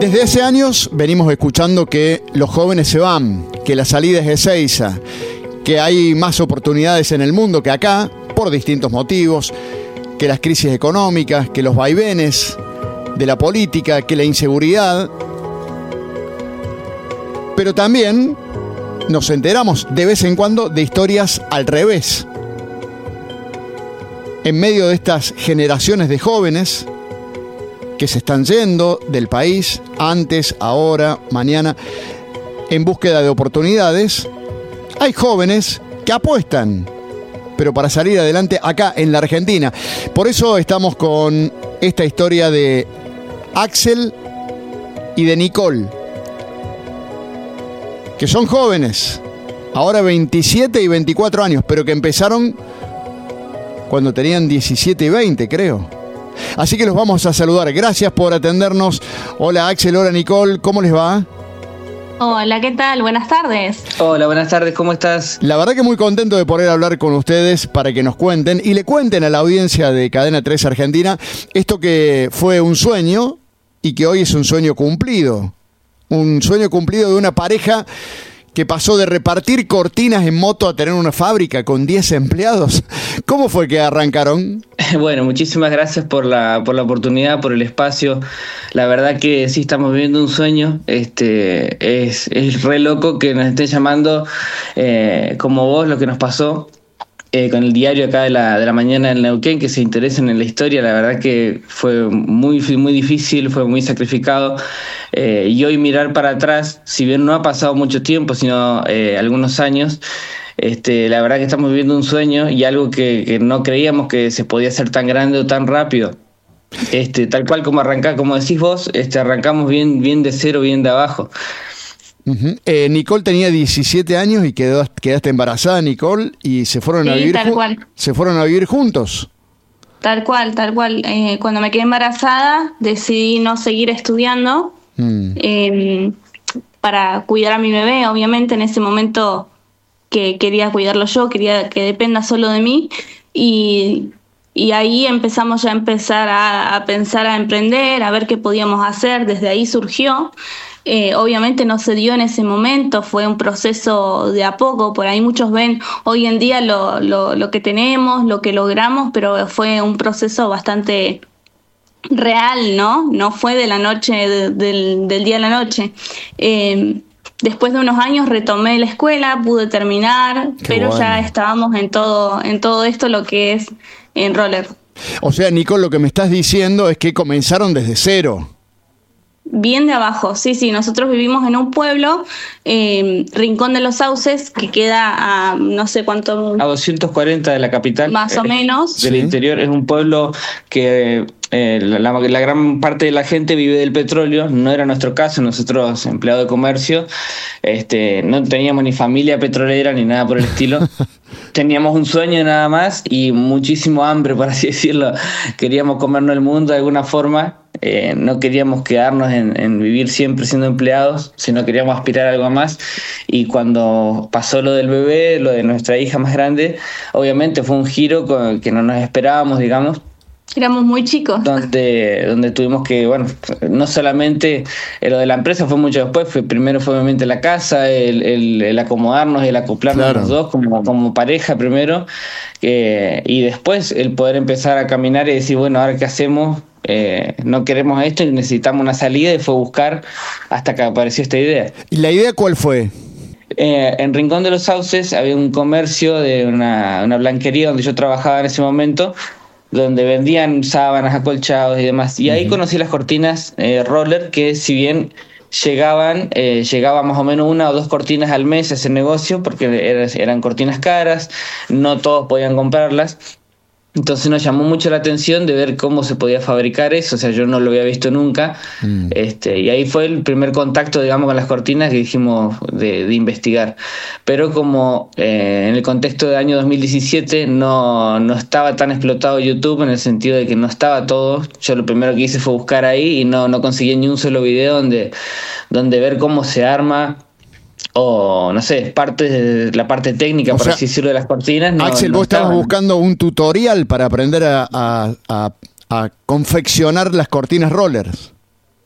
Desde hace años venimos escuchando que los jóvenes se van, que la salida es Ezeiza, que hay más oportunidades en el mundo que acá, por distintos motivos, que las crisis económicas, que los vaivenes de la política, que la inseguridad. Pero también nos enteramos de vez en cuando de historias al revés. En medio de estas generaciones de jóvenes que se están yendo del país, antes, ahora, mañana, en búsqueda de oportunidades, hay jóvenes que apuestan, pero para salir adelante acá en la Argentina. Por eso estamos con esta historia de Axel y de Nicole, que son jóvenes, ahora 27 y 24 años, pero que empezaron cuando tenían 17 y 20, creo. Así que los vamos a saludar. Gracias por atendernos. Hola Axel, hola Nicole, ¿cómo les va? Hola, ¿qué tal? Buenas tardes. Hola, buenas tardes, ¿cómo estás? La verdad que muy contento de poder hablar con ustedes para que nos cuenten y le cuenten a la audiencia de Cadena 3 Argentina esto que fue un sueño y que hoy es un sueño cumplido. Un sueño cumplido de una pareja que pasó de repartir cortinas en moto a tener una fábrica con 10 empleados. ¿Cómo fue que arrancaron? Bueno, muchísimas gracias por la oportunidad, por el espacio. La verdad que sí estamos viviendo un sueño. Es re loco que nos estén llamando como vos, lo que nos pasó con el diario acá de la mañana en Neuquén, que se interesen en la historia. La verdad que fue muy difícil, fue muy sacrificado. Y hoy mirar para atrás, si bien no ha pasado mucho tiempo, sino algunos años, la verdad que estamos viviendo un sueño y algo que no creíamos que se podía hacer tan grande o tan rápido. Tal cual como como decís vos, arrancamos bien de cero, bien de abajo. Uh-huh. Nicole tenía 17 años y quedaste embarazada, Nicole, y se fueron a vivir. Tal cual. Se fueron a vivir juntos. Tal cual. Cuando me quedé embarazada decidí no seguir estudiando para cuidar a mi bebé. Obviamente en ese momento que quería cuidarlo yo, quería que dependa solo de mí, y ahí empezamos a pensar, a emprender, a ver qué podíamos hacer. Desde ahí surgió. Obviamente no se dio en ese momento, fue un proceso de a poco. Por ahí muchos ven hoy en día lo que tenemos, lo que logramos, pero fue un proceso bastante real, no fue de la noche, del día a la noche. Después de unos años retomé la escuela, pude terminar, pero bueno, ya estábamos en todo esto, lo que es en roller. O sea, Nicole, lo que me estás diciendo es que comenzaron desde cero. Bien de abajo, sí. Nosotros vivimos en un pueblo, Rincón de los Sauces, que queda a no sé cuánto... A 240 de la capital. Más o menos. Del interior. Es un pueblo que la gran parte de la gente vive del petróleo. No era nuestro caso, nosotros, empleados de comercio, no teníamos ni familia petrolera ni nada por el estilo. Teníamos un sueño nada más y muchísimo hambre, por así decirlo. Queríamos comernos el mundo de alguna forma. No queríamos quedarnos en vivir siempre siendo empleados, sino queríamos aspirar a algo más. Y cuando pasó lo del bebé, lo de nuestra hija más grande, obviamente fue un giro que no nos esperábamos, digamos. Éramos muy chicos. Donde tuvimos que, no solamente lo de la empresa fue mucho después, primero fue obviamente la casa, el acomodarnos, el acoplarnos, claro, los dos como pareja primero, y después el poder empezar a caminar y decir, bueno, ¿ahora qué hacemos? No queremos esto y necesitamos una salida, y fue buscar hasta que apareció esta idea. ¿Y la idea cuál fue? En Rincón de los Sauces había un comercio de una blanquería donde yo trabajaba en ese momento, donde vendían sábanas, acolchados y demás. Y ahí conocí las cortinas roller, que si bien llegaba más o menos 1 o 2 cortinas al mes a ese negocio, porque eran cortinas caras, no todos podían comprarlas. Entonces nos llamó mucho la atención de ver cómo se podía fabricar eso. O sea, yo no lo había visto nunca. Y ahí fue el primer contacto, digamos, con las cortinas que dijimos de investigar. Pero como en el contexto del año 2017 no estaba tan explotado YouTube, en el sentido de que no estaba todo, yo lo primero que hice fue buscar ahí y no conseguí ni un solo video donde ver cómo se arma, o no sé, la parte técnica, por así decirlo, de las cortinas. Axel, vos estabas buscando un tutorial para aprender a confeccionar las cortinas rollers.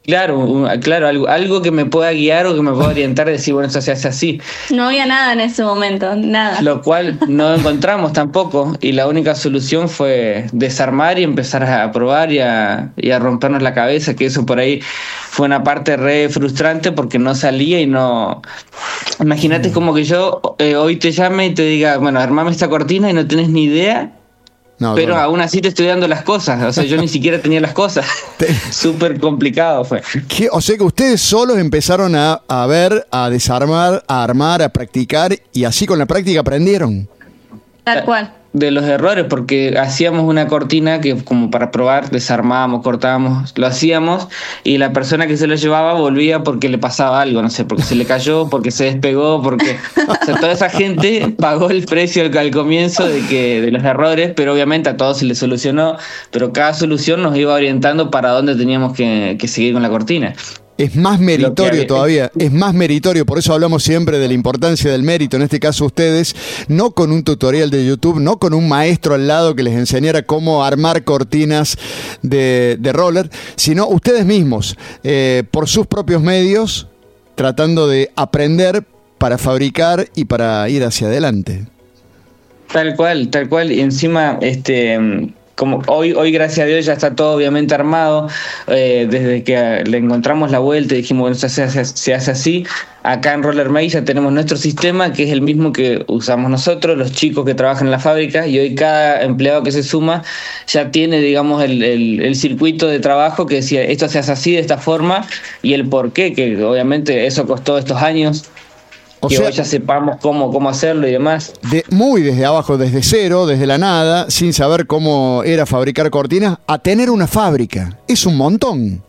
Claro, algo que me pueda guiar o que me pueda orientar y decir, bueno, esto se hace así. No había nada en ese momento, nada. Lo cual no encontramos tampoco, y la única solución fue desarmar y empezar a probar y a rompernos la cabeza, que eso por ahí fue una parte re frustrante porque no salía y no... Imagínate como que yo hoy te llame y te diga, bueno, armame esta cortina y no tenés ni idea. No, pero bueno, aún así te estoy dando las cosas. O sea, yo ni siquiera tenía las cosas. Súper complicado fue. O sea que ustedes solos empezaron a ver, a desarmar, a armar, a practicar, y así con la práctica aprendieron. Tal cual. De los errores, porque hacíamos una cortina que como para probar, desarmábamos, cortábamos, lo hacíamos, y la persona que se lo llevaba volvía porque le pasaba algo, no sé, porque se le cayó, porque se despegó, porque o sea, toda esa gente pagó el precio al comienzo de los errores, pero obviamente a todos se les solucionó, pero cada solución nos iba orientando para dónde teníamos que seguir con la cortina. Es más meritorio todavía, es más meritorio, por eso hablamos siempre de la importancia del mérito, en este caso ustedes, no con un tutorial de YouTube, no con un maestro al lado que les enseñara cómo armar cortinas de roller, sino ustedes mismos, por sus propios medios, tratando de aprender para fabricar y para ir hacia adelante. Tal cual, y encima, como hoy gracias a Dios ya está todo obviamente armado, desde que le encontramos la vuelta y dijimos, bueno, se hace así. Acá en Roller Make ya tenemos nuestro sistema, que es el mismo que usamos nosotros, los chicos que trabajan en la fábrica, y hoy cada empleado que se suma ya tiene, digamos, el circuito de trabajo que decía, esto se hace así, de esta forma, y el por qué, que obviamente eso costó estos años. O que sea, hoy ya sepamos cómo hacerlo y demás. Muy desde abajo, desde cero, desde la nada, sin saber cómo era fabricar cortinas, a tener una fábrica. Es un montón.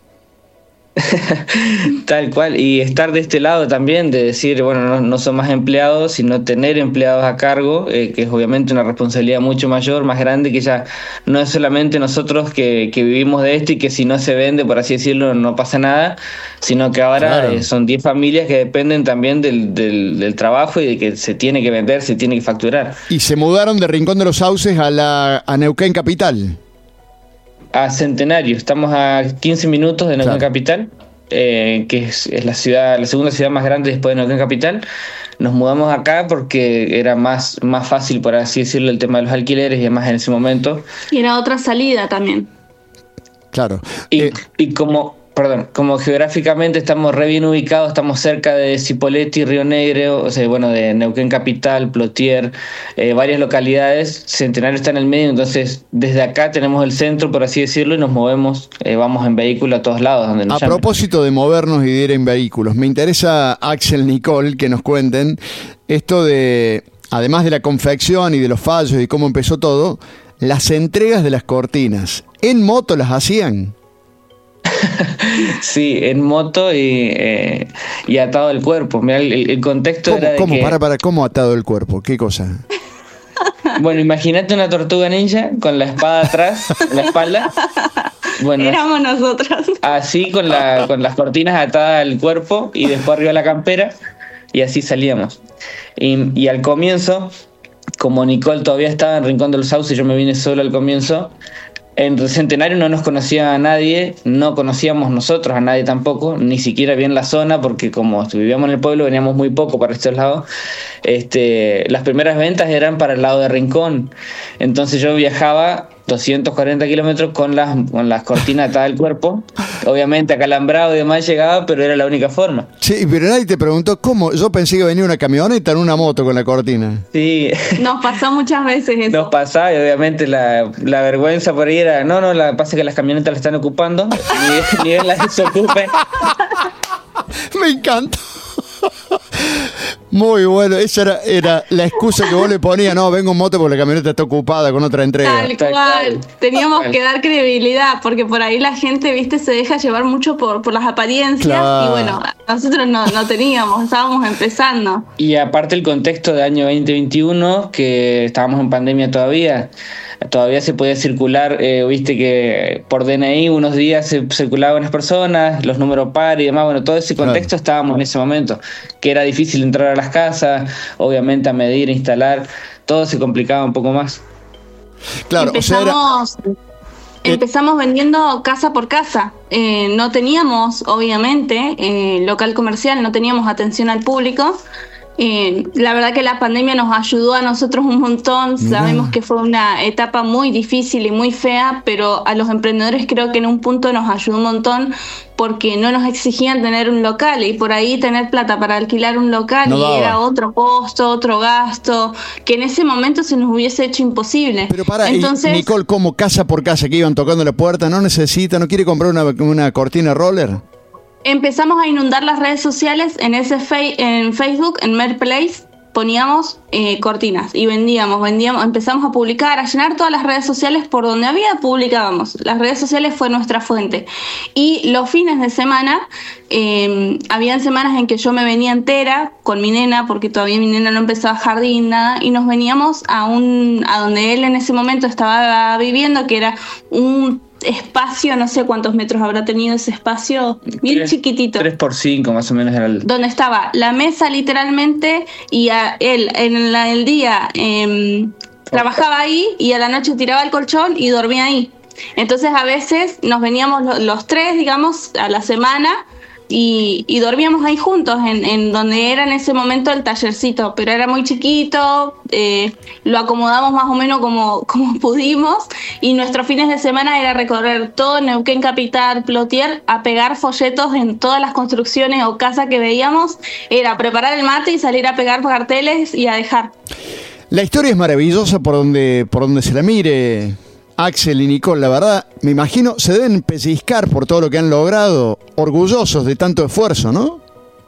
Tal cual, y estar de este lado también, de decir, bueno, no son más empleados, sino tener empleados a cargo, que es obviamente una responsabilidad mucho mayor, más grande, que ya no es solamente nosotros que vivimos de esto y que si no se vende, por así decirlo, no pasa nada, sino que ahora claro, son 10 familias que dependen también del trabajo y de que se tiene que vender, se tiene que facturar. Y se mudaron de Rincón de los Sauces a Neuquén Capital. A Centenario, estamos a 15 minutos de Neuquén Capital, que es la segunda ciudad más grande después de Neuquén Capital. Nos mudamos acá porque era más fácil, por así decirlo, el tema de los alquileres y demás en ese momento. Y era otra salida también. Claro. Y como geográficamente estamos re bien ubicados, estamos cerca de Cipolletti, Río Negro, o sea, bueno, de Neuquén Capital, Plotier, varias localidades. Centenario está en el medio, entonces desde acá tenemos el centro, por así decirlo, y nos movemos, vamos en vehículo a todos lados donde nos llamen. Propósito de movernos y de ir en vehículos, me interesa, Axel, Nicole, que nos cuenten esto de, además de la confección y de los fallos y cómo empezó todo, las entregas de las cortinas. ¿En moto las hacían? Sí, en moto y atado el cuerpo. Mirá, el contexto era de ¿cómo? que... ¿Cómo atado el cuerpo? ¿Qué cosa? Bueno, imagínate una tortuga ninja con la espada atrás, en la espalda. Bueno, éramos nosotros. Así con las cortinas atadas al cuerpo y después arriba la campera, y así salíamos. Y al comienzo, como Nicole todavía estaba en Rincón de los Sauces, yo me vine solo al comienzo. En Centenario no nos conocía a nadie, no conocíamos nosotros a nadie tampoco, ni siquiera bien la zona, porque como vivíamos en el pueblo, veníamos muy poco para estos lados. Las primeras ventas eran para el lado de Rincón, entonces yo viajaba 240 kilómetros con las cortinas atadas al cuerpo, obviamente acalambrado y demás llegaba, pero era la única forma. Sí, pero nadie te preguntó cómo. Yo pensé que venía una camioneta en una moto con la cortina. Sí. Nos pasó muchas veces eso. Nos pasaba y obviamente la vergüenza por ahí era, pasa que las camionetas las están ocupando, ni él las desocupe. Me encanta. Muy bueno, esa era la excusa que vos le ponías, no, vengo en moto porque la camioneta está ocupada con otra entrega. Tal cual, teníamos que dar credibilidad, porque por ahí la gente, viste, se deja llevar mucho por las apariencias, claro. Y bueno, nosotros no teníamos, estábamos empezando. Y aparte el contexto de año 2021, que estábamos en pandemia todavía se podía circular, viste que por DNI unos días se circulaban las personas, los números par y demás, bueno, todo ese contexto estábamos en ese momento, que era difícil entrar a las casas, obviamente a medir, instalar, todo se complicaba un poco más. Claro, empezamos, Empezamos vendiendo casa por casa. No teníamos, obviamente, local comercial, no teníamos atención al público. La verdad que la pandemia nos ayudó a nosotros un montón. Sabemos que fue una etapa muy difícil y muy fea, pero a los emprendedores creo que en un punto nos ayudó un montón porque no nos exigían tener un local y por ahí tener plata para alquilar un local era otro costo, otro gasto, que en ese momento se nos hubiese hecho imposible. Pero entonces, Nicole, ¿cómo casa por casa que iban tocando la puerta? ¿No quiere comprar una cortina roller? Empezamos a inundar las redes sociales en Facebook, en Marketplace, poníamos cortinas y vendíamos, empezamos a publicar, a llenar todas las redes sociales por donde había, publicábamos. Las redes sociales fue nuestra fuente. Y los fines de semana, habían semanas en que yo me venía entera con mi nena, porque todavía mi nena no empezaba jardín, nada, y nos veníamos a donde él en ese momento estaba viviendo, que era un espacio, no sé cuántos metros habrá tenido ese espacio, bien chiquitito. 3x5 más o menos era donde estaba la mesa literalmente, y él en el día trabajaba ahí y a la noche tiraba el colchón y dormía ahí. Entonces a veces nos veníamos los tres, digamos, a la semana y dormíamos ahí juntos en donde era en ese momento el tallercito, pero era muy chiquito, lo acomodamos más o menos como pudimos, y nuestros fines de semana era recorrer todo Neuquén Capital, Plotier, a pegar folletos en todas las construcciones o casas que veíamos, era preparar el mate y salir a pegar carteles y a dejar. La historia es maravillosa por donde se la mire, Axel y Nicole, la verdad, me imagino, se deben pellizcar por todo lo que han logrado, orgullosos de tanto esfuerzo, ¿no?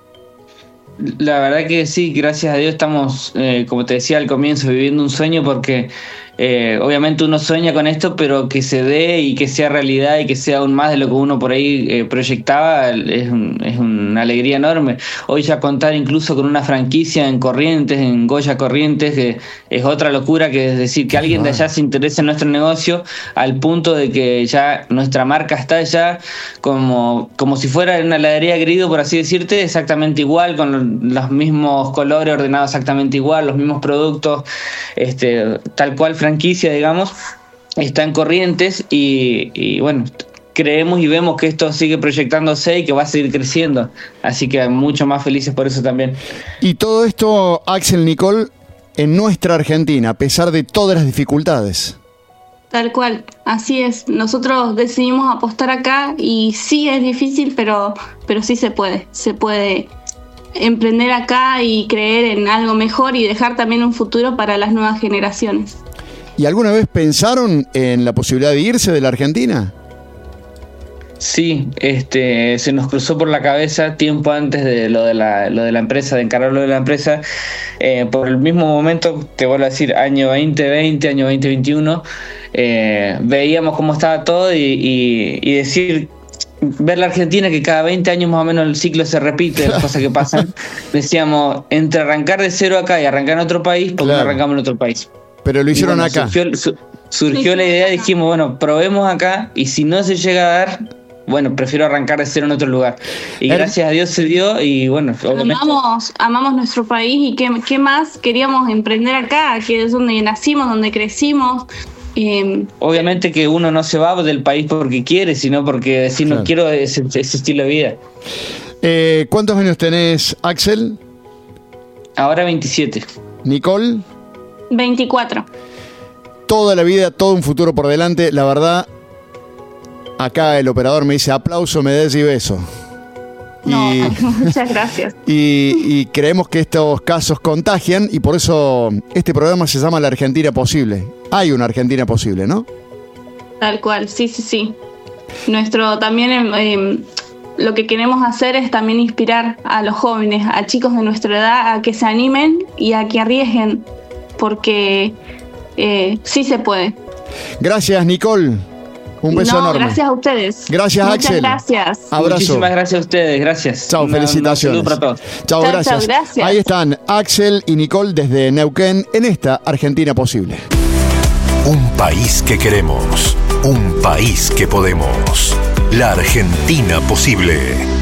La verdad que sí, gracias a Dios estamos, como te decía al comienzo, viviendo un sueño porque obviamente uno sueña con esto, pero que se dé y que sea realidad y que sea aún más de lo que uno por ahí proyectaba es una alegría enorme. Hoy ya contar incluso con una franquicia en Corrientes, en Goya Corrientes, que es otra locura, que es decir, que alguien de allá se interese en nuestro negocio al punto de que ya nuestra marca está allá como si fuera una heladería Grido, por así decirte, exactamente igual, con los mismos colores ordenados exactamente igual, los mismos productos, tal cual franquicia, digamos, está en Corrientes y bueno, creemos y vemos que esto sigue proyectándose y que va a seguir creciendo, así que mucho más felices por eso también. Y todo esto, Axel, Nicole, en nuestra Argentina, a pesar de todas las dificultades. Tal cual, así es. Nosotros decidimos apostar acá y sí es difícil, pero sí se puede emprender acá y creer en algo mejor y dejar también un futuro para las nuevas generaciones. ¿Y alguna vez pensaron en la posibilidad de irse de la Argentina? Sí, se nos cruzó por la cabeza tiempo antes de lo de la empresa, de encargarlo de la empresa. Por el mismo momento, te vuelvo a decir, año 2020, año 2021, veíamos cómo estaba todo y decir, ver la Argentina que cada 20 años más o menos el ciclo se repite, las cosas que pasan, decíamos, entre arrancar de cero acá y arrancar en otro país, ¿por qué no arrancamos en otro país? Pero lo hicieron acá. Surgió la idea, dijimos, bueno, probemos acá y si no se llega a dar, bueno, prefiero arrancar de cero en otro lugar. Y gracias a Dios se dio y bueno, obviamente... Amamos nuestro país y qué más queríamos emprender acá, que es donde nacimos, donde crecimos. Obviamente que uno no se va del país porque quiere, sino porque decir no quiero ese estilo de vida. ¿Cuántos años tenés, Axel? Ahora 27. ¿Nicole? 24. Toda la vida, todo un futuro por delante, la verdad. Acá el operador me dice aplauso, medalla y beso. No, muchas gracias. Y creemos que estos casos contagian y por eso este programa se llama La Argentina Posible. Hay una Argentina posible, ¿no? Tal cual, sí. Nuestro también lo que queremos hacer es también inspirar a los jóvenes, a chicos de nuestra edad, a que se animen y a que arriesguen, porque sí se puede. Gracias, Nicole. Un beso enorme. Gracias a ustedes. Gracias, Muchas Axel. Gracias. Abrazo. Muchísimas gracias a ustedes. Gracias. Chao, felicitaciones. Saludos para todos. Chao, gracias. Gracias. Ahí están Axel y Nicole desde Neuquén en esta Argentina Posible. Un país que queremos. Un país que podemos. La Argentina Posible.